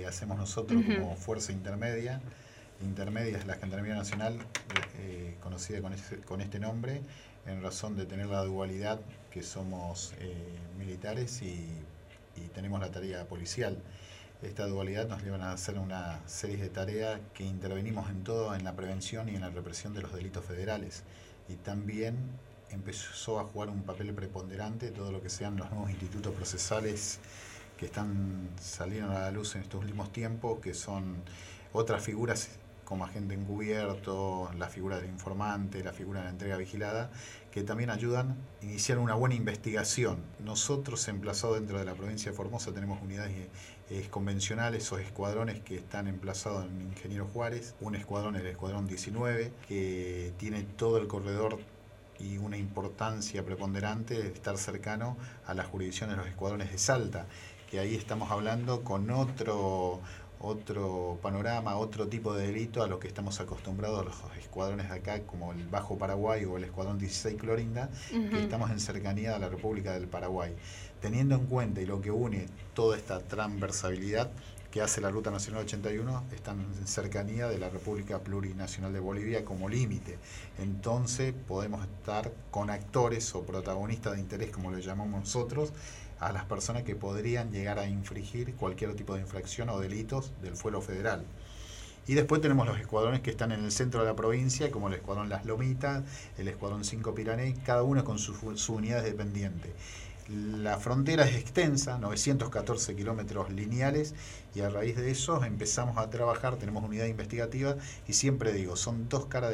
hacemos nosotros como Fuerza Intermedia. Intermedia es la Gendarmería Nacional, conocida con este nombre, en razón de tener la dualidad que somos militares y tenemos la tarea policial. Esta dualidad nos lleva a hacer una serie de tareas que intervenimos en todo, en la prevención y en la represión de los delitos federales. Y también empezó a jugar un papel preponderante todo lo que sean los nuevos institutos procesales que están saliendo a la luz en estos últimos tiempos, que son otras figuras como agente encubierto, la figura del informante, la figura de la entrega vigilada, que también ayudan a iniciar una buena investigación. Nosotros, emplazados dentro de la provincia de Formosa, tenemos unidades convencionales o escuadrones que están emplazados en Ingeniero Juárez, un escuadrón, el escuadrón 19, que tiene todo el corredor y una importancia preponderante de estar cercano a la jurisdicción de los escuadrones de Salta, que ahí estamos hablando con otro panorama, otro tipo de delito a lo que estamos acostumbrados a los escuadrones de acá, como el Bajo Paraguay o el Escuadrón 16 Clorinda, que estamos en cercanía a la República del Paraguay. Teniendo en cuenta y lo que une toda esta transversabilidad que hace la Ruta Nacional 81, están en cercanía de la República Plurinacional de Bolivia como límite. Entonces podemos estar con actores o protagonistas de interés, como lo llamamos nosotros, a las personas que podrían llegar a infringir cualquier tipo de infracción o delitos del fuero federal. Y después tenemos los escuadrones que están en el centro de la provincia, como el Escuadrón Las Lomitas, el Escuadrón 5 Pirané, cada uno con sus unidades dependientes. La frontera es extensa, 914 kilómetros lineales, y a raíz de eso empezamos a trabajar, tenemos unidad investigativa, y siempre digo, son dos caras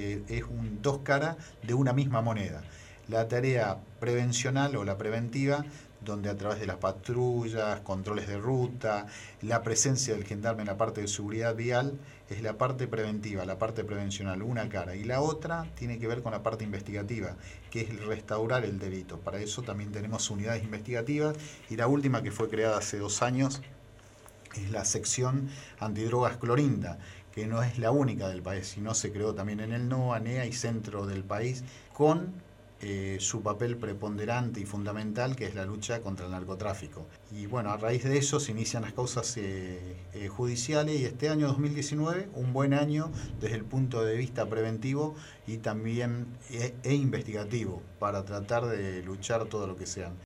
de una misma moneda. La tarea prevencional o la preventiva, donde a través de las patrullas, controles de ruta, la presencia del gendarme en la parte de seguridad vial, es la parte preventiva, la parte prevencional, una cara. Y la otra tiene que ver con la parte investigativa, que es restaurar el delito. Para eso también tenemos unidades investigativas, y la última, que fue creada hace 2 años, es la sección antidrogas Clorinda, que no es la única del país, sino se creó también en el NOA, NEA y centro del país, con su papel preponderante y fundamental, que es la lucha contra el narcotráfico. Y bueno, a raíz de eso se inician las causas judiciales, y este año 2019, un buen año desde el punto de vista preventivo y también investigativo, para tratar de luchar todo lo que sean